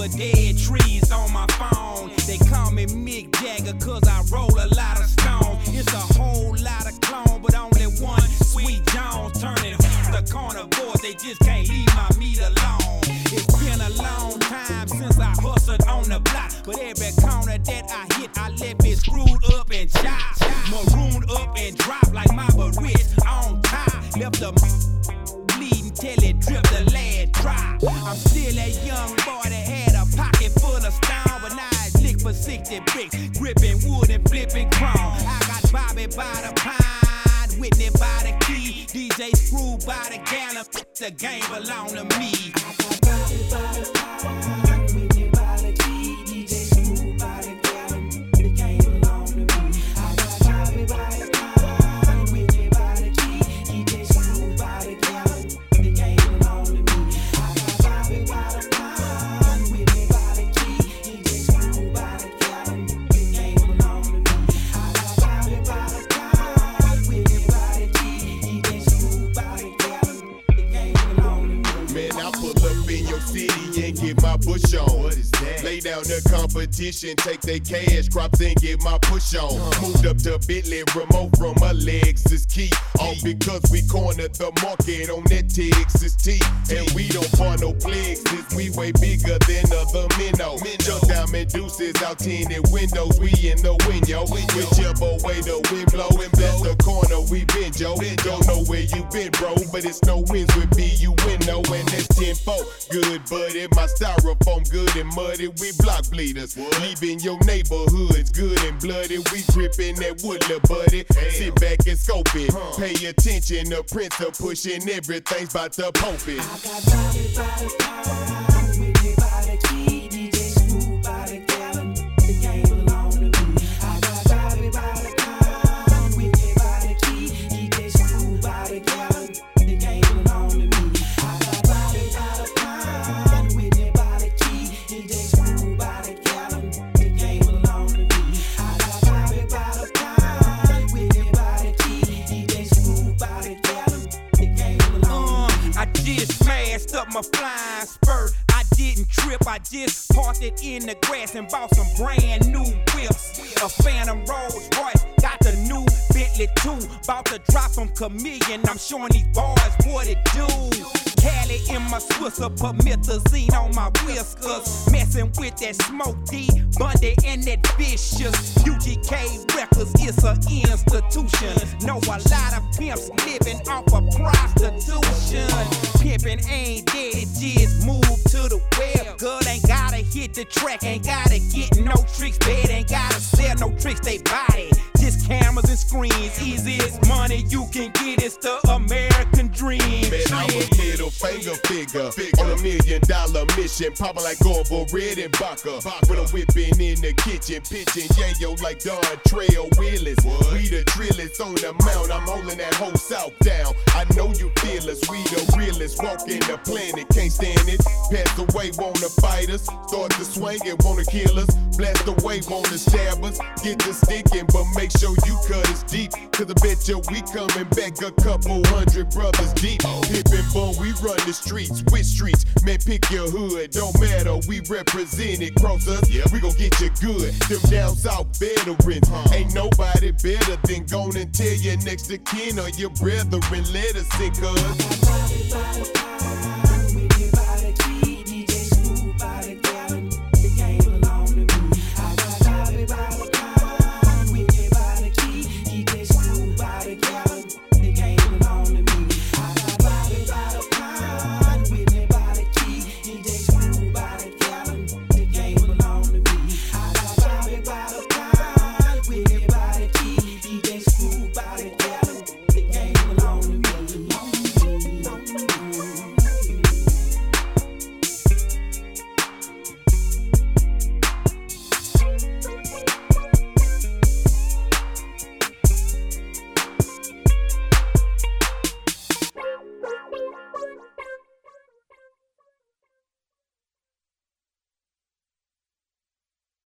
of dead trees on my phone. They call me Mick Jagger cause I roll a lot of stone. It's a whole lot of clone, but only one Sweet Jones turning the carnivores. They just can't leave my meat alone. It's been a long time since I hustled on the block, but every corner that I hit, I left it screwed up and chopped, marooned up and dropped like my wrist on top. Left the bleeding till it dripped, the lead dry. I'm still that young boy that had a pocket full of stone, but now it's licked for 60 bricks, gripping wood and flipping chrome. I got Bobby by the pine, Whitney by the key, DJ Screw by the gallon. The game belong to me. I got Bobby by the pine, Whitney by the key, DJ Screw by the gallon. The game belong to me. I got Bobby by the pine, Whitney by the key, DJ Screw by the gallon. The game belong to me. I got Bobby by the pine, Whitney by the key, DJ Screw by the gallon. The game belong to me. I got Bobby by the pine, Whitney by the key, DJ Screw by the gallon. The game belong to me. Man, I pull up in your city and get my push on. What is that? Lay down the competition, take their cash crops and get my push on. Moved up to Bentley, remote from my legs is key. All because we cornered the market on that Texas T. And we don't want no flex, since we way bigger than other minnow. Jump down Medusa's out tinted windows, we in the window. Whichever way the wind blow, that's the corner we been, Joe. Don't know where you been, bro, but it's no wins with me, you win, no, and that's 10-4. Good buddy, my styrofoam good and muddy, we block bleeders. Leaving your neighborhoods good and bloody, we gripping that wood, little buddy. Sit back and scope it, pay attention, the prince of pushing, everything's about to pope it. I got Bobby by the pine, Whitney by the key, DJ Screw by the gallon. The game belong to me. I got Bobby by the pine, Whitney by the key, DJ Screw by the gallon. The game belong to me. I got Bobby by the pine, Whitney by the key, DJ Screw by the gallon. The game belong to me. I got Bobby by the pine, Whitney by the key, DJ Screw by the gallon. The game belong to me. I just smashed up my flying spurt. I didn't trip, I just parked it in the grass and bought some brand new whips. A Phantom Rolls Royce, got the new Bentley too. Bought the drop from Chameleon, I'm showing these boys what it do. Cali in my Swisser, promethazine on my whiskers. Messing with that Smoke D, Bundy and that Vicious. UGK Records is an institution. Know a lot of pimps living off of prostitution. Pimpin' ain't dead, it just moved to the web. Girl ain't gotta hit the track, ain't gotta get no tricks. Bed ain't gotta sell no tricks, they body. Just cameras and screens, easiest money you can get is the American dream. Man, I'm a middle finger figure on $1 million mission, popping like Gorbo, Red and Baca. When I'm whipping in the kitchen, pitching yayo like Don Trejo Willis. We the drillers on the mount, I'm holding that whole South down. I know you feel us, we the realest, walking the planet, can't stand it. Pass away, wanna fight us, start to swing it, wanna kill us. Blast away, wanna stab us, get to sticking, but make sure you cut us deep. Cause I bet you we coming back a couple hundred brothers deep. Pippin' Bone, we run the streets, with streets, man pick your hood, don't matter, we represent it, cross us, we gon' get you good. Them down south veterans, ain't nobody better than gonna tell your next of kin or your brethren, let us in cuz.